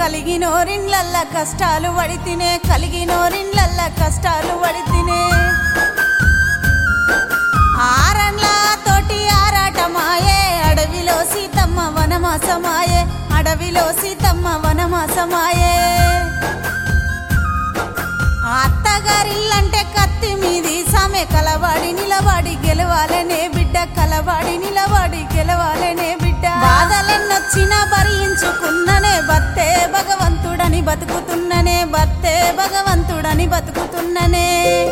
కలిగినోరిన్లల్ల కష్టాలు వడితినే కలిగినోరిన్లల్ల కష్టాలు వడితినే ఆరన్ల తోటి ఆరాటమాయే అడవిలో సీతమ్మ వనమాసమాయే అడవిలో సీతమ్మ వనమాసమాయే అత్తగారిల్లంటే కత్తి మీది సామె కలవాడి నిలవాడి గెలవాలనే బిడ్డ కలవాడి నిలవాడి గెలవాలనే బిడ్డ బాధలెన్నొచ్చినా భరించుకున్ననే భర్తే భగవంతుడని బతుకుతున్ననే భర్తే భగవంతుడని బతుకుతున్ననే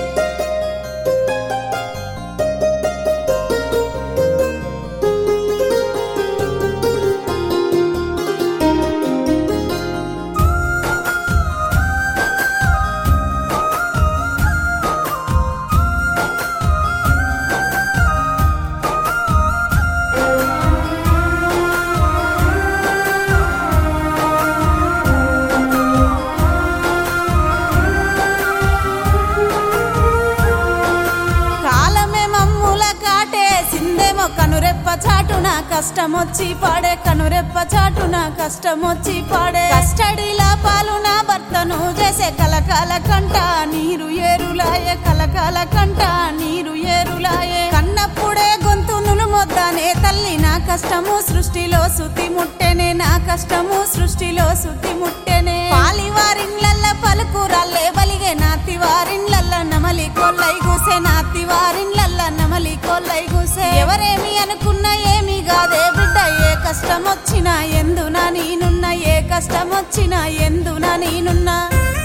కనురెప్ప చాటున కష్టమొచ్చి పాడే కనురెప్ప చాటున కష్టమొచ్చి పాడే కస్టడీల పాలున భర్తను చేసే కలకాల కంట నీరు ఏరులాయే కలకాల కంట నీరు ఏరులాయే కన్నప్పుడే గొంతు నులుమొద్దనే తల్లి నా కష్టము సృష్టిలో సుతి ముట్టెనే నా కష్టము సృష్టిలో సుతి ముట్టెనే పాలివారిన్లల్ల పలుకురాళ్ళే బలిగే నాతివారిన్లల్ల నమలి కొల్లై గూసే నాతివారిన్లల్ల నమలి కొల్లై గూసే ఎవరేమి అనుకున్నా ఏమి కాదే బిడ్డ ఏ కష్టమొచ్చినా ఎందునా నేనున్నా ఏ కష్టమొచ్చినా ఎందునా నేనున్నా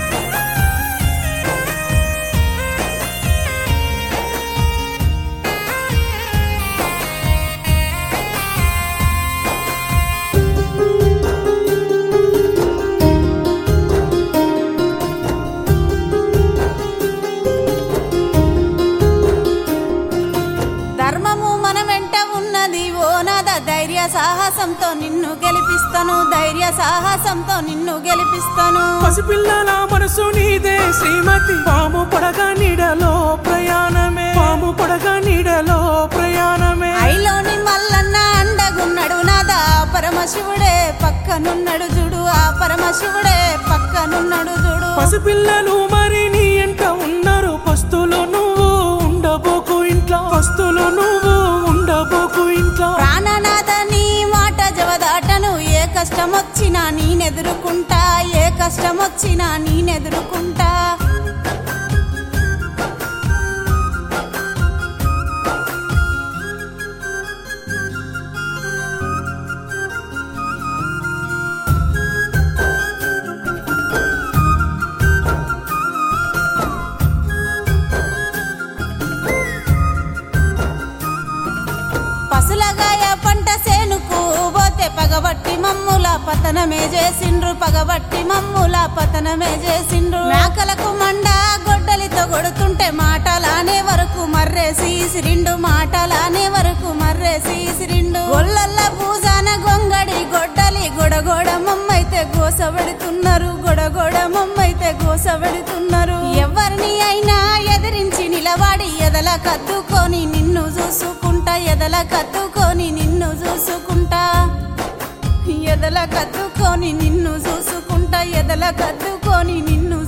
ధర్మము మన వెంట ఉన్నది ఓ నాద ధైర్య సాహసంతో నిన్ను గెలిపిస్తాను ధైర్య సాహసంతో నిన్ను గెలిపిస్తాను పసిపిల్లల మనసు నీదే శ్రీమతి పాము పడగా నీడలో ప్రయాణమే పాము పడగా నీడలో ప్రయాణమే ఐలోని మల్లన్న అండగున్నాడు నాదా పరమశివుడే పక్కనున్నాడు చూడు ఆ పరమశివుడే పక్కనున్నాడు చూడు పసిపిల్లలు మరి నీ ఎంట ఉన్నారు పస్తులు నువ్వు ఉండబోకు ఇంట్లో పస్తులు నువ్వు ఉండబోకు ఇంట్లో ప్రాణనాథ నీ మాట జవదాటను ఏ కష్టమొచ్చినా నేనెదురుకుంటా ఏ కష్టమొచ్చినా నేనెదురుకుంటా పసులగాయ పంట సేనుకు పోతే పగబట్టి మమ్ముల పతనమే చేసిండ్రు పగబట్టి మమ్ముల పతనమే చేసిండ్రు మేకలకు మండ గొడ్డలితో కొడుతుంటే మాటలానే వరకు మర్రేసి సిరిండు మాటలానే వరకు మర్రేసి సిరిండు గొల్లల్ల పూజాన గొంగడి గొడ్డలి గొడగొడ మమ్మైతే గోసబెడుతున్నారు గొడగొడ మమ్మైతే గోసబెడుతున్నారు ఎవరిని అయినా ఎదిరించి నిలబడి ఎదల కద్దుకొని నిన్ను చూసుకుంటా ఎదల కద్దుకొని నిన్ను చూసుకుంటా ఎదల కద్దుకొని నిన్ను చూసుకుంటా ఎదల కద్దుకొని నిన్ను